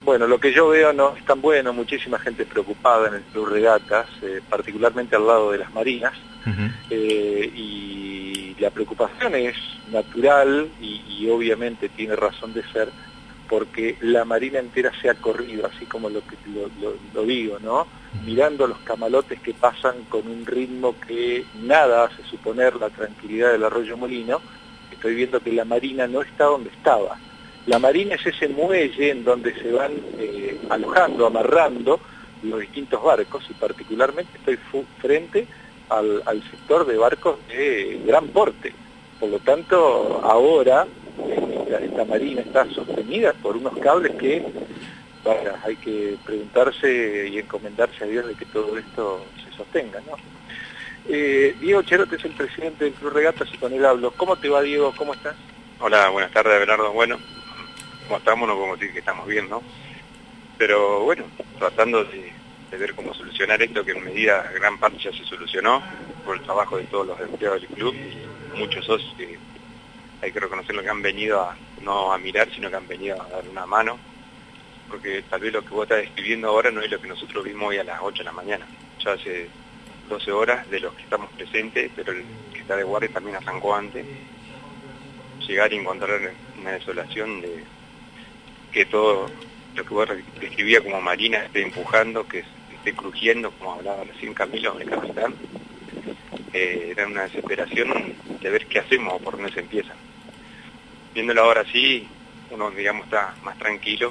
Bueno, lo que yo veo no es tan bueno, muchísima gente preocupada en el Club Regatas, particularmente al lado de las marinas, y la preocupación es natural y obviamente tiene razón de ser, porque la marina entera se ha corrido, así como lo digo, ¿no? Mirando los camalotes que pasan con un ritmo que nada hace suponer la tranquilidad del Arroyo Molino, estoy viendo que la marina no está donde estaba. La marina es ese muelle en donde se van alojando, amarrando los distintos barcos, y particularmente estoy frente al sector de barcos de gran porte. Por lo tanto, ahora esta marina está sostenida por unos cables que, bueno, hay que preguntarse y encomendarse a Dios de que todo esto se sostenga, ¿no? Diego Cherote es el presidente del Club Regatas y con él hablo. ¿Cómo te va, Diego? ¿Cómo estás? Hola, buenas tardes, Bernardo. Bueno, ¿cómo estamos? No podemos decir que estamos bien, ¿no? Pero bueno, tratando de ver cómo solucionar esto, que en medida gran parte ya se solucionó por el trabajo de todos los empleados del club y muchos socios que hay que reconocer que han venido no a mirar, sino que han venido a dar una mano, porque tal vez lo que vos estás describiendo ahora no es lo que nosotros vimos hoy a las 8 de la mañana. Ya hace 12 horas de los que estamos presentes, pero el que está de guardia también arrancó antes. Llegar y encontrar una desolación de que todo lo que vos describías como marina esté empujando, que esté crujiendo, como hablaba recién Camilo, el capitán. Era una desesperación de ver qué hacemos o por dónde se empieza. Viéndolo ahora sí, uno, digamos, está más tranquilo,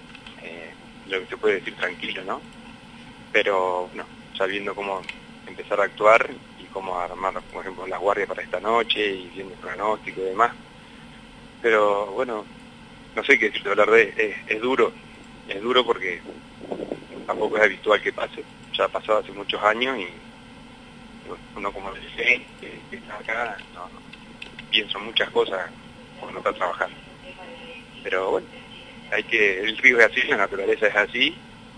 lo que se puede decir tranquilo, ¿no? Pero, no, sabiendo cómo empezar a actuar y cómo armar, por ejemplo, las guardias para esta noche y viendo el pronóstico y demás. Pero, bueno, no sé qué decirte, hablar es duro porque tampoco es habitual que pase, ya ha pasado hace muchos años y uno como dice, que está acá, no, pienso muchas cosas cuando está trabajando. Pero bueno, el río es así, la naturaleza es así,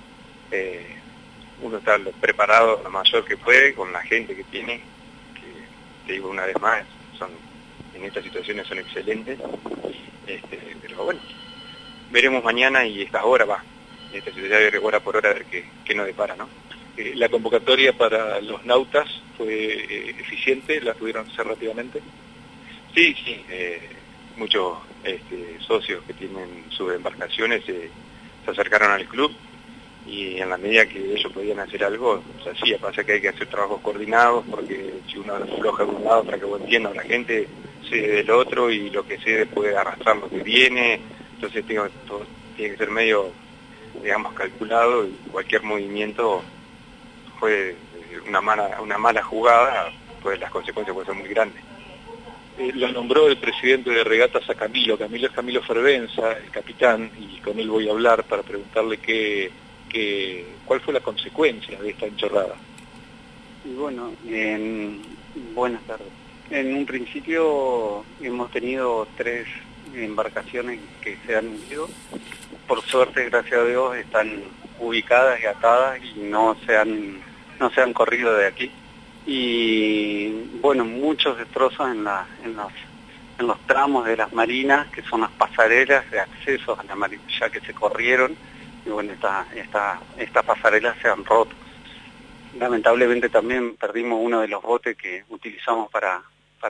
uno está preparado lo mayor que puede con la gente que tiene, que te digo una vez más, en estas situaciones son excelentes, pero bueno, veremos mañana y estas horas esta situación de hora por hora a ver qué nos depara, ¿no? La convocatoria para los nautas fue eficiente, la pudieron hacer rápidamente. Sí, muchos socios que tienen sus embarcaciones se acercaron al club y en la medida que ellos podían hacer algo, se hacía. Pasa que hay que hacer trabajos coordinados porque si uno afloja de un lado para que vos entiendas, la gente cede del otro y lo que cede puede arrastrar lo que viene, entonces todo tiene que ser medio, digamos, calculado y cualquier movimiento fue una mala jugada, pues las consecuencias pueden ser muy grandes. Lo nombró el presidente de Regatas a Camilo es Camilo Fervenza, el capitán, y con él voy a hablar para preguntarle cuál fue la consecuencia de esta enchorrada. Y bueno, buenas tardes. En un principio hemos tenido 3 embarcaciones que se han hundido. Por suerte, gracias a Dios, están ubicadas y atadas y no se han corrido de aquí. Y bueno, muchos destrozos en los tramos de las marinas, que son las pasarelas de acceso a la marina, ya que se corrieron, y bueno, estas pasarelas se han roto. Lamentablemente también perdimos uno de los botes que utilizamos para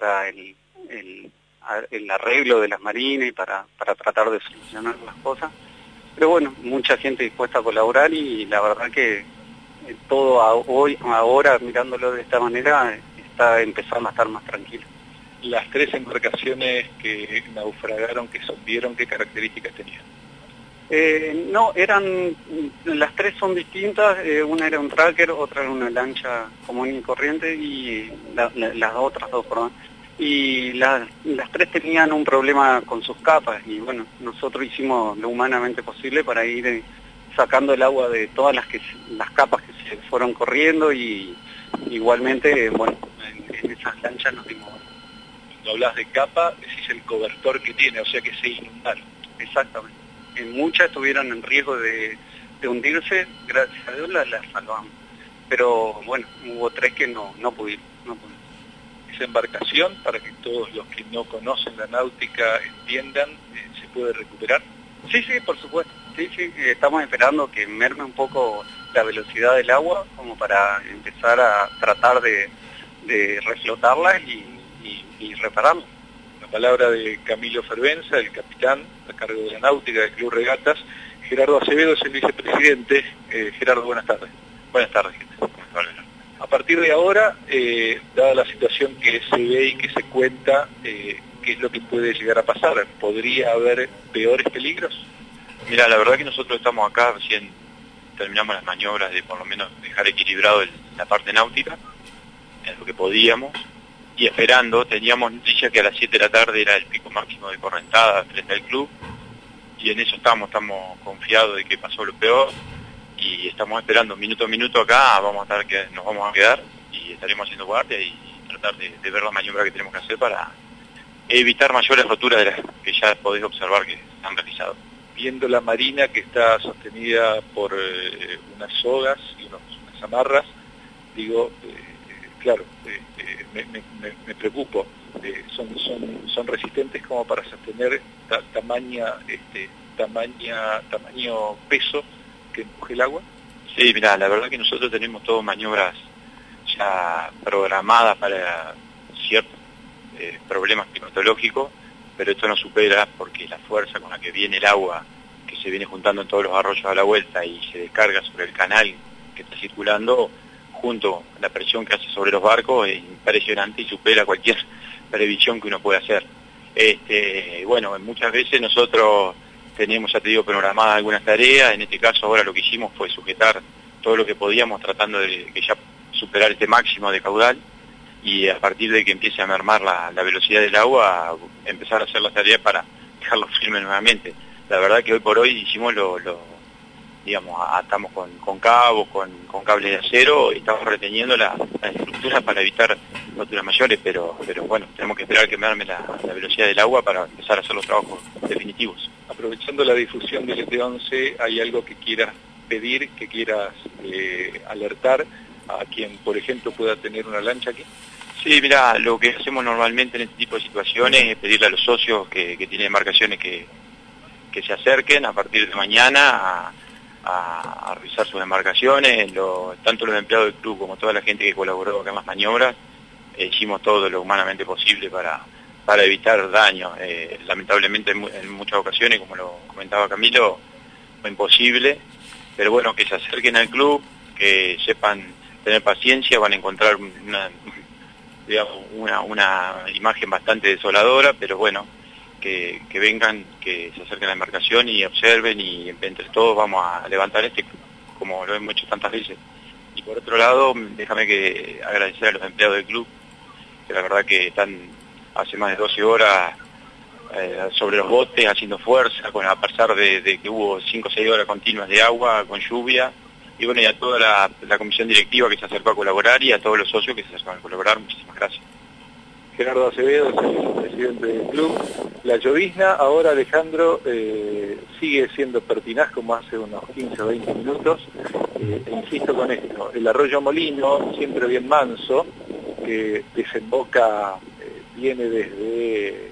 el arreglo de las marinas y para tratar de solucionar las cosas. Pero bueno, mucha gente dispuesta a colaborar y la verdad que todo ahora, mirándolo de esta manera, está empezando a estar más tranquilo. Las 3 embarcaciones que naufragaron, que se hundieron, ¿qué características tenían? No, las 3 son distintas, una era un tracker, otra era una lancha común y corriente y las otras 2, perdón. Y las 3 tenían un problema con sus capas y bueno, nosotros hicimos lo humanamente posible para ir sacando el agua de todas las capas que se fueron corriendo y igualmente, bueno, en esas lanchas nos dimos. Cuando hablas de capa, decís el cobertor que tiene, o sea que se inundaron. Exactamente. Muchas estuvieron en riesgo de hundirse, gracias a Dios las salvamos. Pero bueno, hubo 3 que no pudieron. Esa embarcación, para que todos los que no conocen la náutica entiendan, ¿se puede recuperar? Sí, por supuesto. Sí, estamos esperando que merme un poco la velocidad del agua como para empezar a tratar de reflotarla y repararla. La palabra de Camilo Fervenza, el capitán a cargo de la náutica del Club Regatas. Gerardo Acevedo es el vicepresidente. Gerardo, buenas tardes. Buenas tardes, gente. A partir de ahora, dada la situación que se ve y que se cuenta, ¿qué es lo que puede llegar a pasar? ¿Podría haber peores peligros? Mira, la verdad que nosotros estamos acá, recién terminamos las maniobras de por lo menos dejar equilibrado la parte náutica, en lo que podíamos, y esperando, teníamos noticias que a las 7 de la tarde era el pico máximo de correntada frente al club, y en eso estamos confiados de que pasó lo peor, y estamos esperando minuto a minuto acá, nos vamos a quedar, y estaremos haciendo guardia y tratar de ver la maniobra que tenemos que hacer para evitar mayores roturas de las que ya podéis observar que se han realizado. Viendo la marina que está sostenida por unas sogas y unas amarras, digo, claro, me preocupo. Son resistentes como para sostener tamaño peso que empuje el agua. Sí, mirá, la verdad que nosotros tenemos todo maniobras ya programadas para ciertos problemas climatológicos, pero esto no supera porque la fuerza con la que viene el agua, que se viene juntando en todos los arroyos a la vuelta y se descarga sobre el canal que está circulando, junto a la presión que hace sobre los barcos, es impresionante y supera cualquier previsión que uno pueda hacer. Bueno, muchas veces nosotros tenemos, ya te digo, programadas algunas tareas. En este caso ahora lo que hicimos fue sujetar todo lo que podíamos, tratando de que ya superar este máximo de caudal, y a partir de que empiece a mermar la velocidad del agua, empezar a hacer las tareas para dejarlo firme nuevamente. La verdad que hoy por hoy hicimos digamos, atamos con cabos, con cables de acero, y estamos reteniendo la estructura para evitar roturas mayores, pero bueno, tenemos que esperar que merme la velocidad del agua para empezar a hacer los trabajos definitivos. Aprovechando la difusión del ET11, ¿hay algo que quieras pedir, que quieras alertar a quien, por ejemplo, pueda tener una lancha aquí? Sí, mira, lo que hacemos normalmente en este tipo de situaciones es pedirle a los socios que tienen embarcaciones que se acerquen a partir de mañana a revisar sus embarcaciones. Tanto los empleados del club como toda la gente que colaboró acá en las maniobras, hicimos todo lo humanamente posible para evitar daños. Lamentablemente en muchas ocasiones, como lo comentaba Camilo, fue imposible, pero bueno, que se acerquen al club, que sepan tener paciencia, van a encontrar una imagen bastante desoladora, pero bueno, que vengan, que se acerquen a la embarcación y observen, y entre todos vamos a levantar como lo hemos hecho tantas veces. Y por otro lado, déjame agradecer a los empleados del club, que la verdad que están hace más de 12 horas sobre los botes, haciendo fuerza, a pesar de que hubo 5 o 6 horas continuas de agua, con lluvia. Y bueno, y a toda la comisión directiva que se acercó a colaborar, y a todos los socios que se acercaron a colaborar, muchísimas gracias. Gerardo Acevedo es el presidente del club. La llovizna ahora, Alejandro, sigue siendo pertinaz como hace unos 15 o 20 minutos. Insisto con esto, el arroyo Molino, siempre bien manso, que desemboca, viene desde,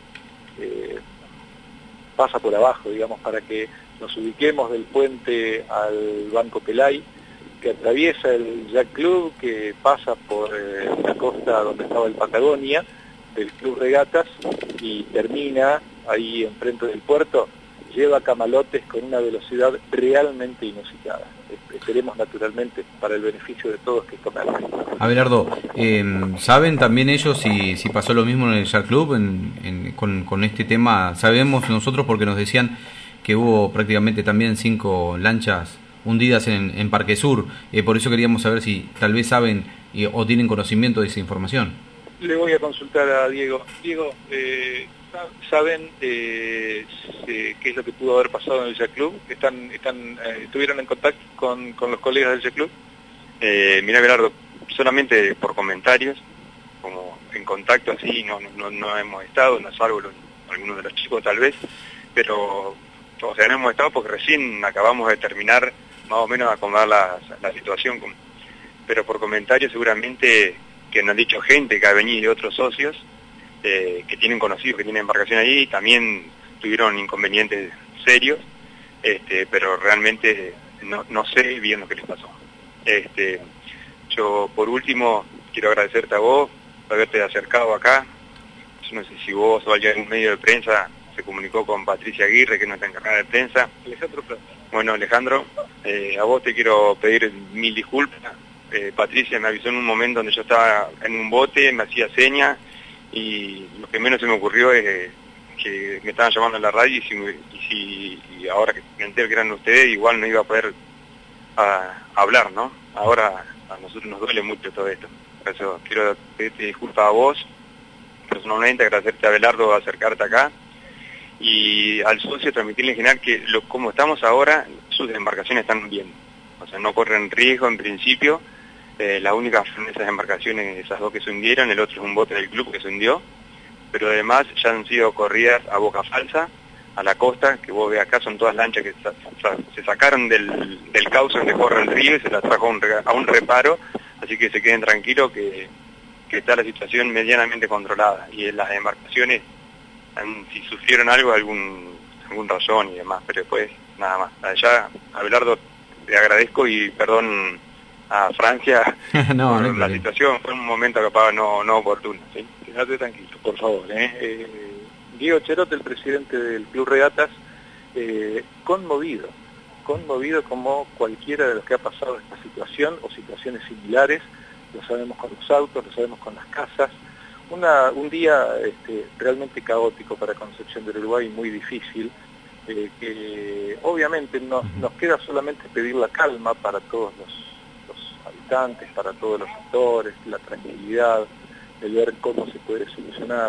pasa por abajo, digamos, para que nos ubiquemos del puente al Banco Pelay, que atraviesa el Yacht Club, que pasa por la costa donde estaba el Patagonia, del Club Regatas, y termina ahí enfrente del puerto, lleva camalotes con una velocidad realmente inusitada. Esperemos naturalmente, para el beneficio de todos, que esto merme. Abelardo, ¿saben también ellos si pasó lo mismo en el Yacht Club con este tema? Sabemos nosotros porque nos decían que hubo prácticamente también 5 lanchas hundidas en Parque Sur. Por eso queríamos saber si tal vez saben o tienen conocimiento de esa información. Le voy a consultar a Diego. Diego, ¿saben qué es lo que pudo haber pasado en el Yacht Club? ¿Estuvieron en contacto con los colegas del Yacht Club? Mira, Gerardo, solamente por comentarios, como en contacto así no hemos estado, no salvo algunos de los chicos tal vez, pero o sea, no hemos estado porque recién acabamos de terminar más o menos a acomodar la situación, pero por comentarios seguramente que nos han dicho gente que ha venido de otros socios, que tienen conocidos que tienen embarcación ahí, y también tuvieron inconvenientes serios, pero realmente no sé bien lo que les pasó. Yo por último quiero agradecerte a vos por haberte acercado acá. Yo no sé si vos o alguien en un medio de prensa se comunicó con Patricia Aguirre, que es nuestra encargada de prensa. Bueno, Alejandro, a vos te quiero pedir 1000 disculpas. Patricia me avisó en un momento donde yo estaba en un bote, me hacía señas, y lo que menos se me ocurrió es que me estaban llamando en la radio, y ahora que me entero que eran ustedes, igual no iba a poder hablar, ¿no? Ahora a nosotros nos duele mucho todo esto. Por eso quiero pedirte disculpas a vos, personalmente, agradecerte a Abelardo acercarte acá, y al socio transmitirle en general que como estamos ahora, sus embarcaciones están bien. O sea, no corren riesgo en principio. La única fueron esas embarcaciones, esas dos que se hundieron, el otro es un bote del club que se hundió, pero además ya han sido corridas a boca falsa, a la costa, que vos ves acá, son todas lanchas que se sacaron del cauce donde corre el río y se las trajo a un reparo, así que se queden tranquilos que está la situación medianamente controlada, y las embarcaciones, si sufrieron algo, algún razón y demás, pero después nada más. Allá, Abelardo, te agradezco y perdón a Francia por la situación, fue un momento capaz no oportuno, ¿sí? Quédate tranquilo, por favor. Diego Cherote, el presidente del Club Regatas, conmovido como cualquiera de los que ha pasado esta situación o situaciones similares. Lo sabemos con los autos, lo sabemos con las casas. Un día realmente caótico para Concepción del Uruguay, muy difícil, que obviamente nos queda solamente pedir la calma para todos los habitantes, para todos los sectores, la tranquilidad, el ver cómo se puede solucionar.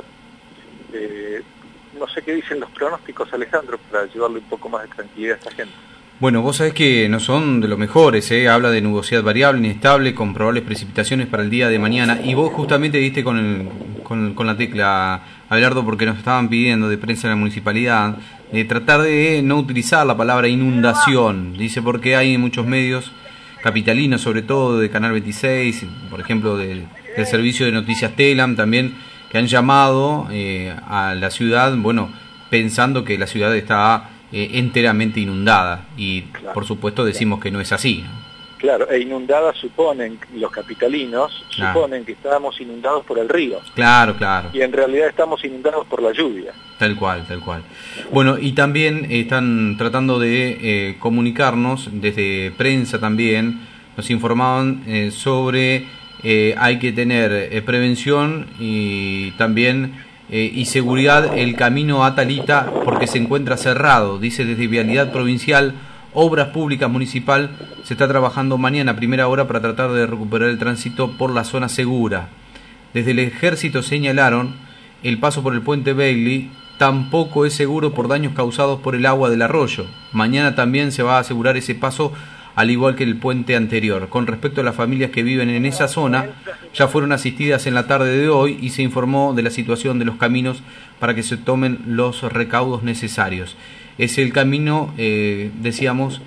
No sé qué dicen los pronósticos, Alejandro, para llevarle un poco más de tranquilidad a esta gente. Bueno, vos sabés que no son de los mejores, habla de nubosidad variable, inestable, con probables precipitaciones para el día de mañana, y vos justamente diste con la tecla, Abelardo, porque nos estaban pidiendo de prensa de la municipalidad tratar de no utilizar la palabra inundación, dice, porque hay muchos medios capitalinos, sobre todo de Canal 26, por ejemplo del servicio de noticias Telam también, que han llamado a la ciudad, bueno, pensando que la ciudad está enteramente inundada, y claro, por supuesto decimos que no es así, ¿no? Claro, e inundada suponen, los capitalinos suponen que estábamos inundados por el río. Claro. Y en realidad estamos inundados por la lluvia. Tal cual. Bueno, y también están tratando de comunicarnos, desde prensa también, nos informaban sobre hay que tener prevención y también y seguridad el camino a Talita porque se encuentra cerrado, dice desde Vialidad Provincial. Obras Públicas Municipal se está trabajando mañana a primera hora para tratar de recuperar el tránsito por la zona segura. Desde el Ejército señalaron el paso por el puente Bailey tampoco es seguro por daños causados por el agua del arroyo. Mañana también se va a asegurar ese paso, al igual que el puente anterior. Con respecto a las familias que viven en esa zona, ya fueron asistidas en la tarde de hoy y se informó de la situación de los caminos para que se tomen los recaudos necesarios. Es el camino, decíamos,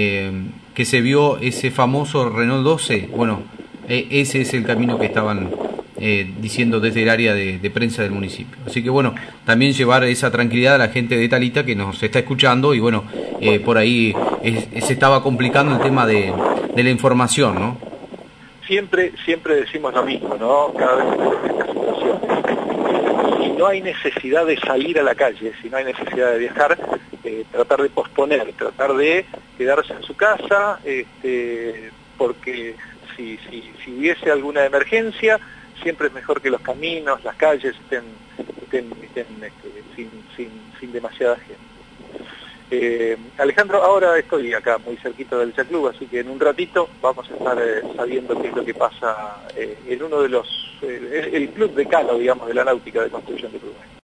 que se vio ese famoso Renault 12. Bueno, ese es el camino que estaban diciendo desde el área de prensa del municipio. Así que bueno, también llevar esa tranquilidad a la gente de Talita que nos está escuchando, y bueno, por ahí se estaba complicando el tema de la información, ¿no? Siempre decimos lo mismo, ¿no? Cada vez que tenemos estas situaciones. Si no hay necesidad de salir a la calle, si no hay necesidad de viajar, tratar de posponer, tratar de quedarse en su casa, porque si hubiese alguna emergencia, siempre es mejor que los caminos, las calles estén sin demasiada gente. Alejandro, ahora estoy acá muy cerquita del Club, así que en un ratito vamos a estar sabiendo qué es lo que pasa en uno de el club decano, digamos, de la náutica de Constitución de Uruguay.